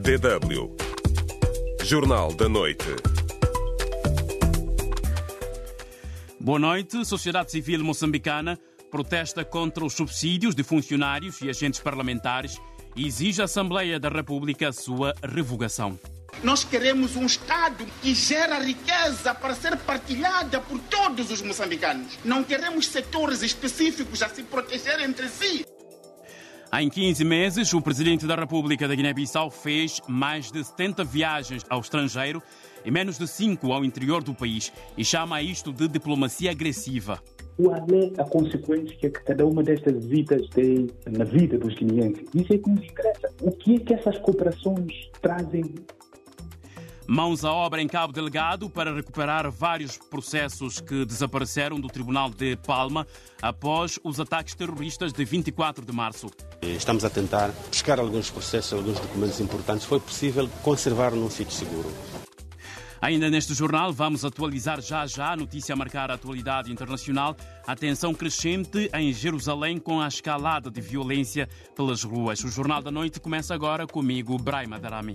DW Jornal da Noite. Boa noite. Sociedade civil moçambicana protesta contra os subsídios de funcionários e agentes parlamentares e exige à Assembleia da República a sua revogação. Nós queremos um Estado que gera riqueza para ser partilhada por todos os moçambicanos. Não queremos setores específicos a se proteger entre si. Em 15 meses, o Presidente da República da Guiné-Bissau fez mais de 70 viagens ao estrangeiro e menos de 5 ao interior do país e chama isto de diplomacia agressiva. Qual é a consequência que cada uma destas visitas tem na vida dos guineenses? Isso é que nos interessa. O que é que essas cooperações trazem? Mãos à obra em Cabo Delgado para recuperar vários processos que desapareceram do Tribunal de Palma após os ataques terroristas de 24 de março. Estamos a tentar buscar alguns processos, alguns documentos importantes. Foi possível conservar num sítio seguro. Ainda neste jornal vamos atualizar já a notícia a marcar a atualidade internacional. A tensão crescente em Jerusalém com a escalada de violência pelas ruas. O Jornal da Noite começa agora comigo, Braima Darami.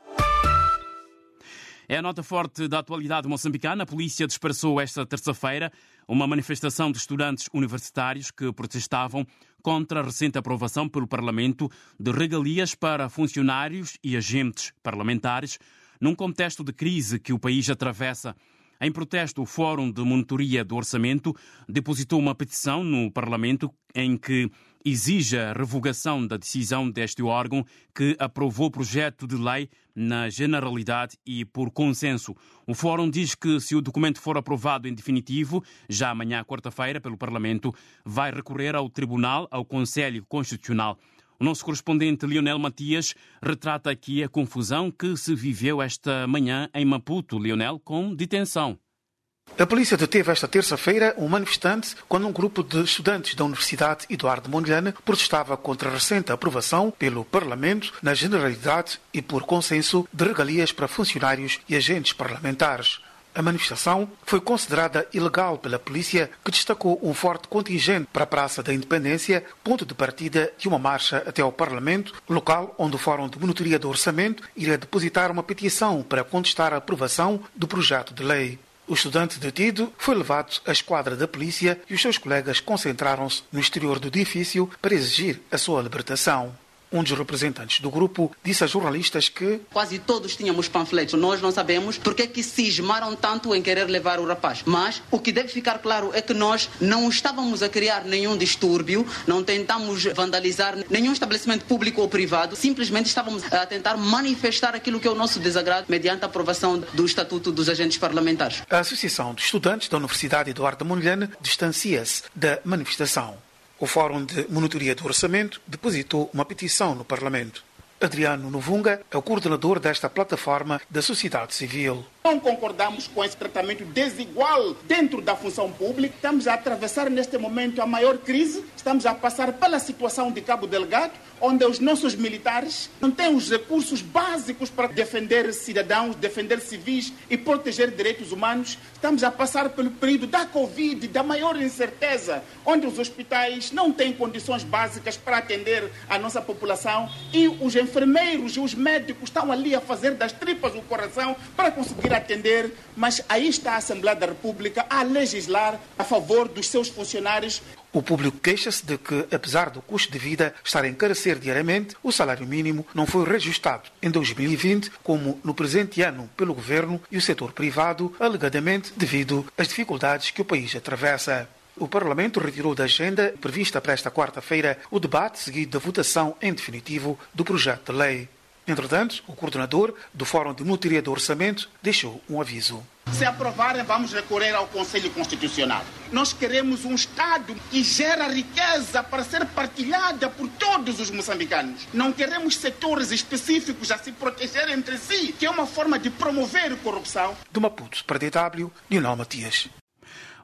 É a nota forte da atualidade moçambicana. A polícia dispersou esta terça-feira uma manifestação de estudantes universitários que protestavam contra a recente aprovação pelo Parlamento de regalias para funcionários e agentes parlamentares num contexto de crise que o país atravessa. Em protesto, o Fórum de Monitoria do Orçamento depositou uma petição no Parlamento em que exige a revogação da decisão deste órgão que aprovou o projeto de lei na generalidade e por consenso. O Fórum diz que se o documento for aprovado em definitivo, já amanhã, quarta-feira, pelo Parlamento, vai recorrer ao Tribunal, ao Conselho Constitucional. O nosso correspondente Lionel Matias retrata aqui a confusão que se viveu esta manhã em Maputo, Lionel, com detenção. A polícia deteve esta terça-feira um manifestante quando um grupo de estudantes da Universidade Eduardo Mondlane protestava contra a recente aprovação pelo Parlamento, na generalidade e por consenso, de regalias para funcionários e agentes parlamentares. A manifestação foi considerada ilegal pela polícia, que destacou um forte contingente para a Praça da Independência, ponto de partida de uma marcha até ao Parlamento, local onde o Fórum de Monitoria do Orçamento iria depositar uma petição para contestar a aprovação do projeto de lei. O estudante detido foi levado à esquadra da polícia e os seus colegas concentraram-se no exterior do edifício para exigir a sua libertação. Um dos representantes do grupo disse a jornalistas que quase todos tínhamos panfletos. Nós não sabemos porque é que cismaram tanto em querer levar o rapaz. Mas o que deve ficar claro é que nós não estávamos a criar nenhum distúrbio, não tentamos vandalizar nenhum estabelecimento público ou privado. Simplesmente estávamos a tentar manifestar aquilo que é o nosso desagrado mediante a aprovação do Estatuto dos Agentes Parlamentares. A Associação de Estudantes da Universidade Eduardo Mondlane distancia-se da manifestação. O Fórum de Monitoria do Orçamento depositou uma petição no Parlamento. Adriano Novunga é o coordenador desta plataforma da sociedade civil. Não concordamos com esse tratamento desigual dentro da função pública. Estamos a atravessar neste momento a maior crise. Estamos a passar pela situação de Cabo Delgado, onde os nossos militares não têm os recursos básicos para defender cidadãos, defender civis e proteger direitos humanos. Estamos a passar pelo período da Covid, da maior incerteza, onde os hospitais não têm condições básicas para atender a nossa população e os enfermeiros e os médicos estão ali a fazer das tripas o coração para conseguir atender, mas aí está a Assembleia da República a legislar a favor dos seus funcionários. O público queixa-se de que, apesar do custo de vida estar a encarecer diariamente, o salário mínimo não foi reajustado em 2020, como no presente ano, pelo governo e o setor privado, alegadamente devido às dificuldades que o país atravessa. O Parlamento retirou da agenda prevista para esta quarta-feira o debate seguido da votação em definitivo do projeto de lei. Entretanto, o coordenador do Fórum de Monitoria do Orçamento deixou um aviso. Se aprovarem, vamos recorrer ao Conselho Constitucional. Nós queremos um Estado que gera riqueza para ser partilhada por todos os moçambicanos. Não queremos setores específicos a se proteger entre si, que é uma forma de promover corrupção. Do Maputo para a DW, Lionel Matias.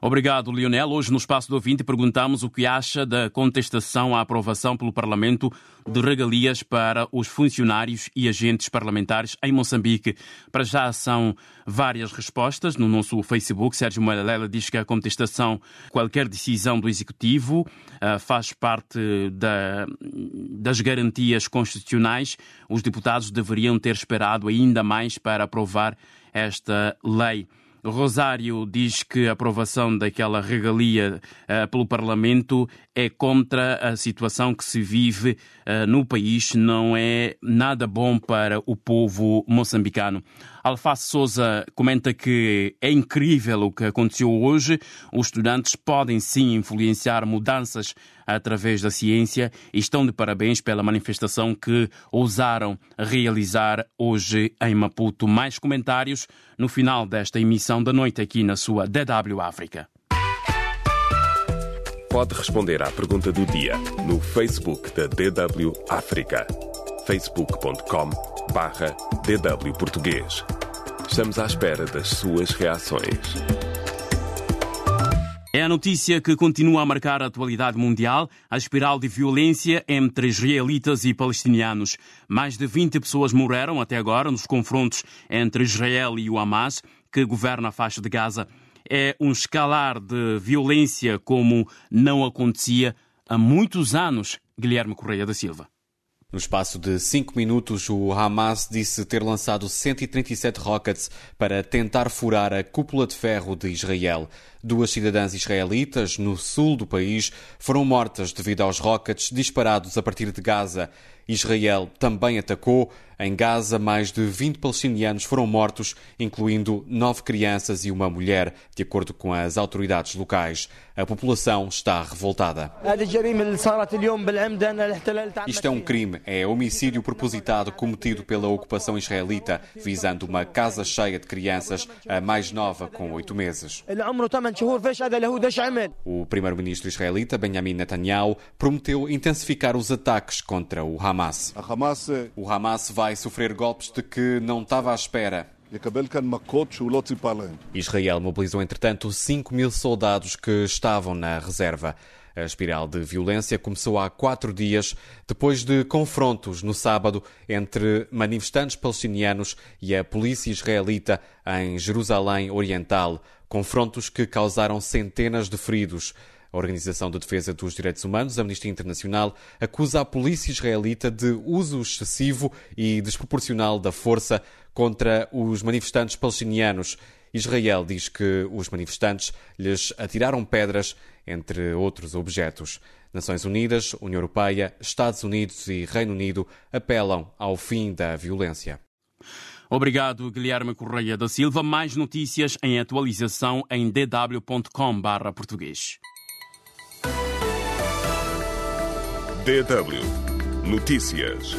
Obrigado, Lionel. Hoje, no Espaço do Ouvinte, perguntamos o que acha da contestação à aprovação pelo Parlamento de regalias para os funcionários e agentes parlamentares em Moçambique. Para já são várias respostas no nosso Facebook. Sérgio Malela diz que a contestação, qualquer decisão do Executivo, faz parte das garantias constitucionais. Os deputados deveriam ter esperado ainda mais para aprovar esta lei. Rosário diz que a aprovação daquela regalia pelo Parlamento é contra a situação que se vive no país, não é nada bom para o povo moçambicano. Alface Souza comenta que é incrível o que aconteceu hoje. Os estudantes podem sim influenciar mudanças através da ciência e estão de parabéns pela manifestação que ousaram realizar hoje em Maputo. Mais comentários no final desta emissão da noite aqui na sua DW África. Pode responder à pergunta do dia no Facebook da DW África. facebook.com/DW Português. Estamos à espera das suas reações. É a notícia que continua a marcar a atualidade mundial, a espiral de violência entre israelitas e palestinianos. Mais de 20 pessoas morreram até agora nos confrontos entre Israel e o Hamas, que governa a faixa de Gaza. É um escalar de violência como não acontecia há muitos anos. Guilherme Correia da Silva. No espaço de 5 minutos, o Hamas disse ter lançado 137 rockets para tentar furar a cúpula de ferro de Israel. 2 cidadãs israelitas, no sul do país, foram mortas devido aos rockets disparados a partir de Gaza. Israel também atacou. Em Gaza, mais de 20 palestinianos foram mortos, incluindo 9 crianças e uma mulher, de acordo com as autoridades locais. A população está revoltada. Isto é um crime, é homicídio propositado cometido pela ocupação israelita, visando uma casa cheia de crianças, a mais nova com 8 meses. O primeiro-ministro israelita, Benjamin Netanyahu, prometeu intensificar os ataques contra o Hamas. O Hamas vai sofrer golpes de que não estava à espera. Israel mobilizou, entretanto, 5.000 soldados que estavam na reserva. A espiral de violência começou há 4 dias, depois de confrontos no sábado entre manifestantes palestinianos e a polícia israelita em Jerusalém Oriental. Confrontos que causaram centenas de feridos. A Organização de Defesa dos Direitos Humanos, a Amnistia Internacional, acusa a polícia israelita de uso excessivo e desproporcional da força contra os manifestantes palestinianos. Israel diz que os manifestantes lhes atiraram pedras, entre outros objetos. Nações Unidas, União Europeia, Estados Unidos e Reino Unido apelam ao fim da violência. Obrigado, Guilherme Correia da Silva. Mais notícias em atualização em dw.com/português. DW Notícias.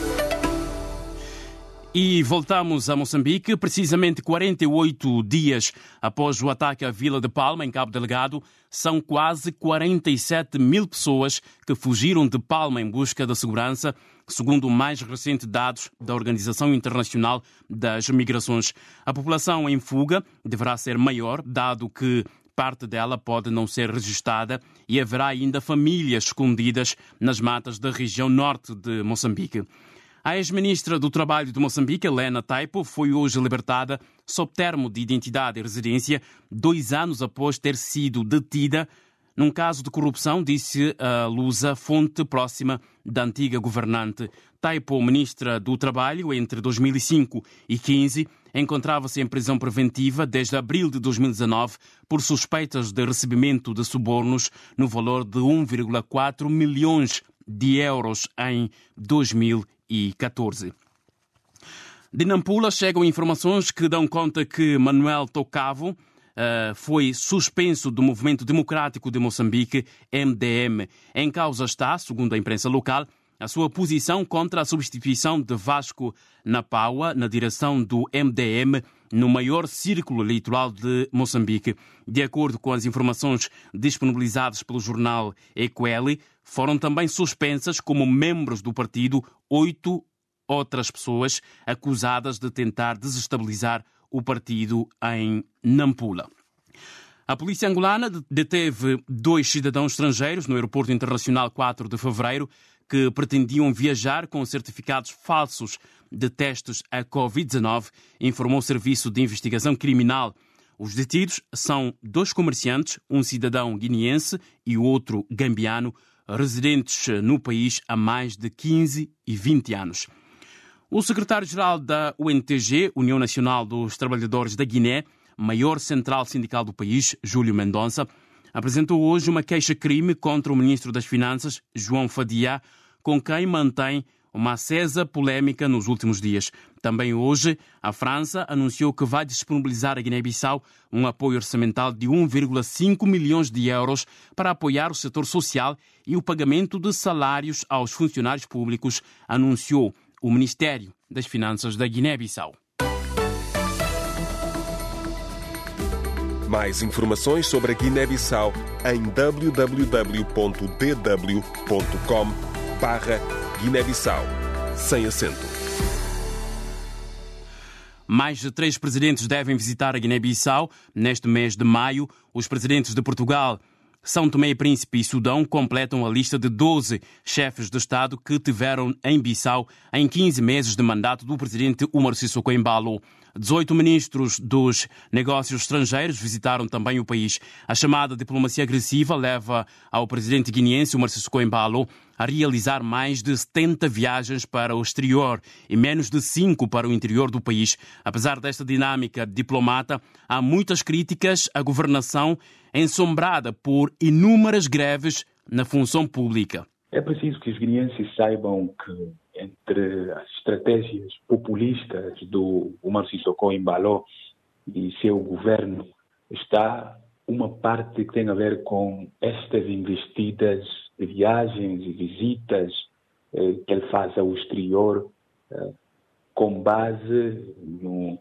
E voltamos a Moçambique, precisamente 48 dias após o ataque à Vila de Palma, em Cabo Delgado. São quase 47 mil pessoas que fugiram de Palma em busca da segurança, segundo o mais recente dados da Organização Internacional das Migrações. A população em fuga deverá ser maior, dado que parte dela pode não ser registada e haverá ainda famílias escondidas nas matas da região norte de Moçambique. A ex-ministra do Trabalho de Moçambique, Helena Taipo, foi hoje libertada sob termo de identidade e residência 2 anos após ter sido detida num caso de corrupção, disse a Lusa, fonte próxima da antiga governante. Taipo, ministra do Trabalho, entre 2005 e 2015, encontrava-se em prisão preventiva desde abril de 2019 por suspeitas de recebimento de subornos no valor de 1,4 milhões de euros em 2014. De Nampula chegam informações que dão conta que Manuel Tocavo foi suspenso do Movimento Democrático de Moçambique, MDM. Em causa está, segundo a imprensa local, a sua posição contra a substituição de Vasco Napaua na direção do MDM no maior círculo eleitoral de Moçambique. De acordo com as informações disponibilizadas pelo jornal Equele, foram também suspensas como membros do partido 8 outras pessoas acusadas de tentar desestabilizar o partido em Nampula. A polícia angolana deteve 2 cidadãos estrangeiros no aeroporto internacional 4 de fevereiro que pretendiam viajar com certificados falsos de testes a Covid-19, informou o Serviço de Investigação Criminal. Os detidos são 2 comerciantes, um cidadão guineense e o outro gambiano, residentes no país há mais de 15 e 20 anos. O secretário-geral da UNTG, União Nacional dos Trabalhadores da Guiné, maior central sindical do país, Júlio Mendonça, apresentou hoje uma queixa-crime contra o ministro das Finanças, João Fadia, com quem mantém uma acesa polémica nos últimos dias. Também hoje, a França anunciou que vai disponibilizar a Guiné-Bissau um apoio orçamental de 1,5 milhões de euros para apoiar o setor social e o pagamento de salários aos funcionários públicos, anunciou o Ministério das Finanças da Guiné-Bissau. Mais informações sobre a Guiné-Bissau em www.dw.com/Guiné-Bissau, sem acento. Mais de 3 presidentes devem visitar a Guiné-Bissau neste mês de maio. Os presidentes de Portugal, São Tomé e Príncipe e Sudão completam a lista de 12 chefes de Estado que tiveram em Bissau em 15 meses de mandato do presidente Umaro Sissoko Embalo. 18 ministros dos negócios estrangeiros visitaram também o país. A chamada diplomacia agressiva leva ao presidente guineense Umaro Sissoko Embalo a realizar mais de 70 viagens para o exterior e menos de 5 para o interior do país. Apesar desta dinâmica diplomata, há muitas críticas à governação ensombrada por inúmeras greves na função pública. É preciso que os guineenses saibam que entre as estratégias populistas do Umaro Sissoko Embalo e seu governo está uma parte que tem a ver com estas investidas de viagens e visitas que ele faz ao exterior com base no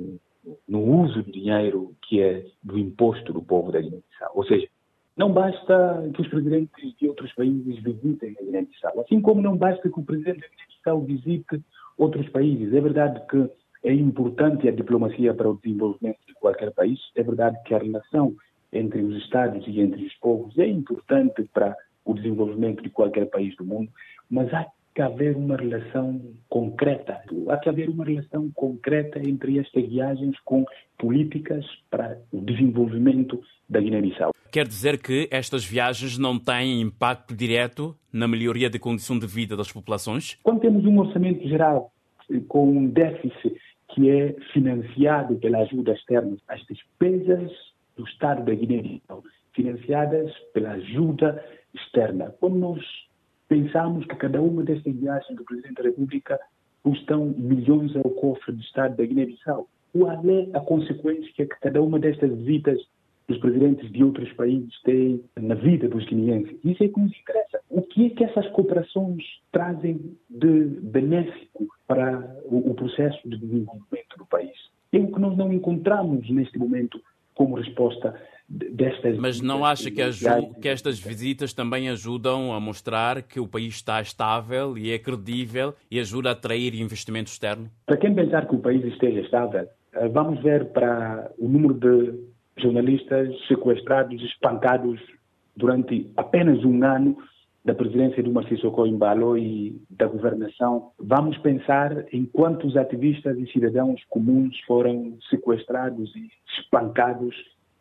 uso do dinheiro que é do imposto do povo da Guiné-Bissau. Ou seja, não basta que os presidentes de outros países visitem a Guiné-Bissau, assim como não basta que o presidente da Guiné-Bissau visite outros países. É verdade que é importante a diplomacia para o desenvolvimento de qualquer país, é verdade que a relação entre os Estados e entre os povos é importante para o desenvolvimento de qualquer país do mundo, mas há que haver uma relação concreta. Há que haver uma relação concreta entre estas viagens com políticas para o desenvolvimento da Guiné-Bissau. Quer dizer que estas viagens não têm impacto direto na melhoria da condição de vida das populações? Quando temos um orçamento geral com um déficit que é financiado pela ajuda externa, as despesas do Estado da Guiné-Bissau financiadas pela ajuda externa. Quando nós pensamos que cada uma destas viagens do Presidente da República custam milhões ao cofre do Estado da Guiné-Bissau, qual é a consequência que cada uma destas visitas dos presidentes de outros países têm na vida dos guineenses? Isso é que nos interessa. O que é que essas cooperações trazem de benéfico para o processo de desenvolvimento do país? É o que nós não encontramos neste momento como resposta destas... Mas não acha que estas visitas também ajudam a mostrar que o país está estável e é credível e ajuda a atrair investimento externo? Para quem pensar que o país esteja estável, vamos ver para o número de jornalistas sequestrados, espancados durante apenas um ano da presidência do Umaro Sissoko Embalo e da governação. Vamos pensar em quantos ativistas e cidadãos comuns foram sequestrados e espancados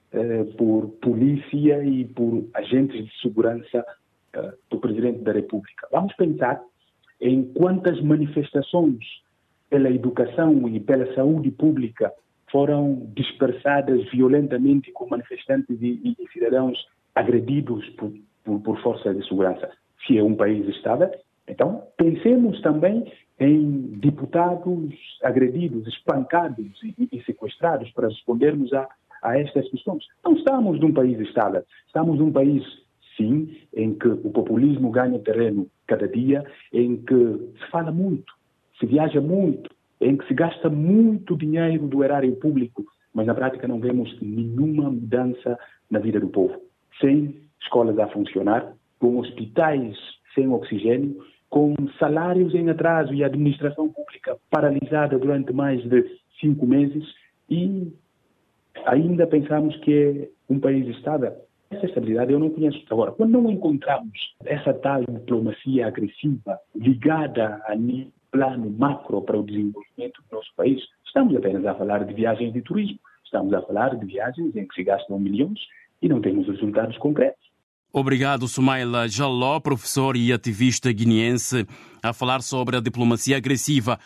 por polícia e por agentes de segurança do Presidente da República. Vamos pensar em quantas manifestações pela educação e pela saúde pública foram dispersadas violentamente com manifestantes e cidadãos agredidos por forças de segurança. Se é um país estável, então pensemos também em deputados agredidos, espancados e sequestrados para respondermos a estas questões. Não estamos num país estável. Estamos num país, sim, em que o populismo ganha terreno cada dia, em que se fala muito, se viaja muito, em que se gasta muito dinheiro do erário público, mas na prática não vemos nenhuma mudança na vida do povo. Sem escolas a funcionar, com hospitais sem oxigênio, com salários em atraso e administração pública paralisada durante mais de 5 meses e ainda pensamos que é um país estável. Essa estabilidade eu não conheço. Agora, quando não encontramos essa tal diplomacia agressiva ligada a nível plano macro para o desenvolvimento do nosso país, estamos apenas a falar de viagens de turismo, estamos a falar de viagens em que se gastam milhões e não temos resultados concretos. Obrigado, Soumaila Jaló, professor e ativista guineense, a falar sobre a diplomacia agressiva.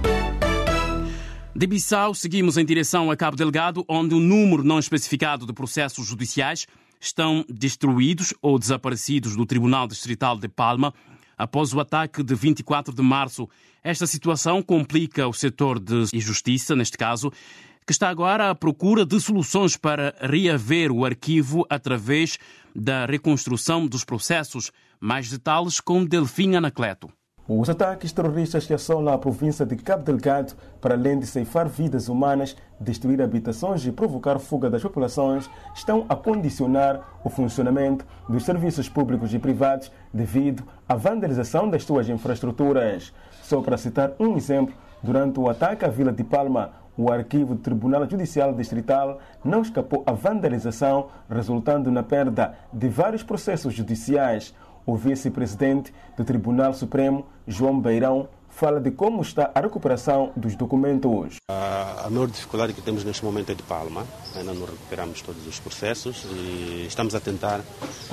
De Bissau, seguimos em direção a Cabo Delgado, onde um número não especificado de processos judiciais estão destruídos ou desaparecidos do Tribunal Distrital de Palma após o ataque de 24 de março. Esta situação complica o setor de justiça, neste caso, que está agora à procura de soluções para reaver o arquivo através da reconstrução dos processos. Mais detalhes com Delfim Anacleto. Os ataques terroristas que assolam a província de Cabo Delgado, para além de ceifar vidas humanas, destruir habitações e provocar fuga das populações, estão a condicionar o funcionamento dos serviços públicos e privados devido à vandalização das suas infraestruturas. Só para citar um exemplo, durante o ataque à Vila de Palma, o arquivo do Tribunal Judicial Distrital não escapou à vandalização, resultando na perda de vários processos judiciais. O vice-presidente do Tribunal Supremo, João Beirão, fala de como está a recuperação dos documentos. A maior dificuldade que temos neste momento é de Palma. Ainda não recuperamos todos os processos e estamos a tentar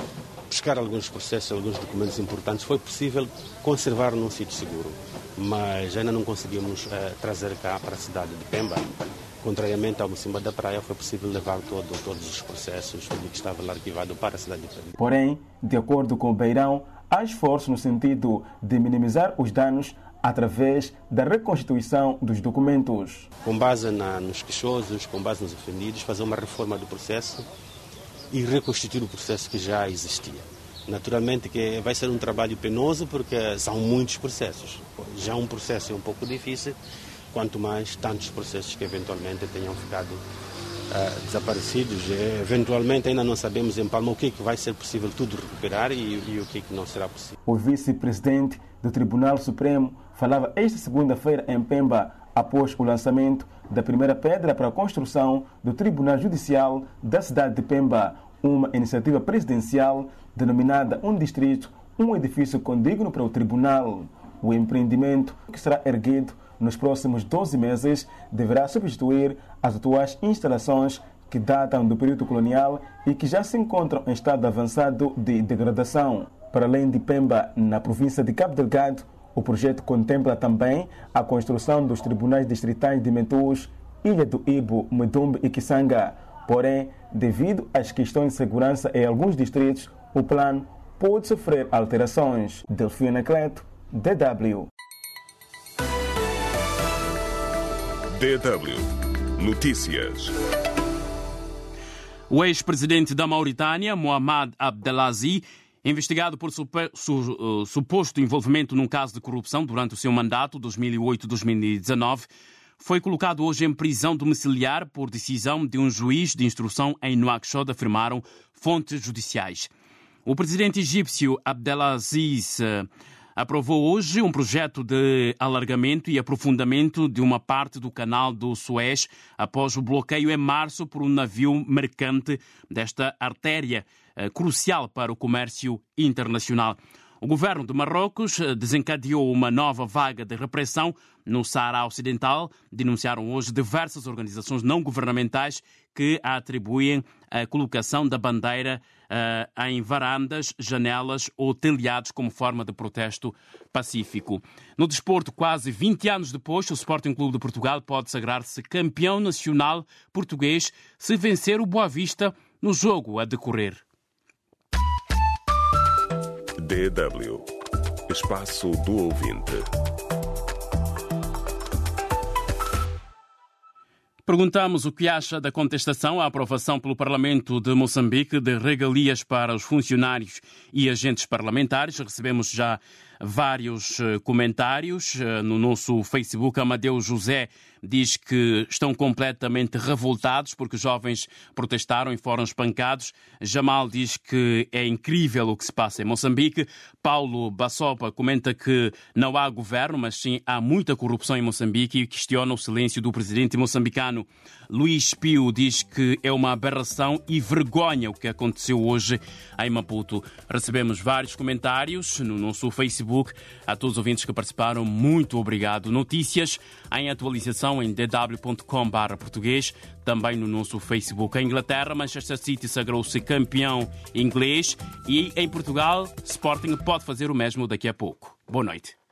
buscar alguns processos, alguns documentos importantes. Foi possível conservar num sítio seguro, mas ainda não conseguimos trazer cá para a cidade de Pemba. Contrariamente ao Mocimba da Praia, foi possível levar todos os processos, tudo que estava lá arquivado para a cidade de Pemba. Porém, de acordo com o Beirão, há esforço no sentido de minimizar os danos através da reconstituição dos documentos. Com base nos queixosos, com base nos ofendidos, fazer uma reforma do processo e reconstituir o processo que já existia. Naturalmente que vai ser um trabalho penoso porque são muitos processos. Já um processo é um pouco difícil, quanto mais tantos processos que eventualmente tenham ficado desaparecidos. Eventualmente ainda não sabemos em Palma o que vai ser possível tudo recuperar e o que não será possível. O vice-presidente do Tribunal Supremo falava esta segunda-feira em Pemba, após o lançamento da primeira pedra para a construção do Tribunal Judicial da cidade de Pemba, uma iniciativa presidencial denominada Um Distrito, um edifício condigno para o Tribunal. O empreendimento, que será erguido nos próximos 12 meses, deverá substituir as atuais instalações que datam do período colonial e que já se encontram em estado avançado de degradação. Para além de Pemba, na província de Cabo Delgado, o projeto contempla também a construção dos tribunais distritais de Mentus, Ilha do Ibo, Medumbe e Kisanga. Porém, devido às questões de segurança em alguns distritos, o plano pode sofrer alterações. Delfim Anacleto, DW. DW Notícias. O ex-presidente da Mauritânia, Mohamed Abdelaziz, investigado por suposto envolvimento num caso de corrupção durante o seu mandato 2008-2019, foi colocado hoje em prisão domiciliar por decisão de um juiz de instrução em Nouakchott, afirmaram fontes judiciais. O presidente egípcio Abdelaziz aprovou hoje um projeto de alargamento e aprofundamento de uma parte do canal do Suez após o bloqueio em março por um navio mercante desta artéria crucial para o comércio internacional. O governo de Marrocos desencadeou uma nova vaga de repressão no Saara Ocidental. Denunciaram hoje diversas organizações não governamentais que atribuem a colocação da bandeira em varandas, janelas ou telhados como forma de protesto pacífico. No desporto, quase 20 anos depois, o Sporting Clube de Portugal pode sagrar-se campeão nacional português se vencer o Boa Vista no jogo a decorrer. DW Espaço do Ouvinte. Perguntamos o que acha da contestação à aprovação pelo Parlamento de Moçambique de regalias para os funcionários e agentes parlamentares. Recebemos já vários comentários. No nosso Facebook, Amadeu José diz que estão completamente revoltados porque os jovens protestaram e foram espancados. Jamal diz que é incrível o que se passa em Moçambique. Paulo Bassopa comenta que não há governo, mas sim há muita corrupção em Moçambique e questiona o silêncio do presidente moçambicano. Luís Pio diz que é uma aberração e vergonha o que aconteceu hoje em Maputo. Recebemos vários comentários no nosso Facebook. A todos os ouvintes que participaram, muito obrigado. Notícias em atualização em dw.com/português, também no nosso Facebook. Em Inglaterra, Manchester City sagrou-se campeão inglês e em Portugal, Sporting pode fazer o mesmo daqui a pouco. Boa noite.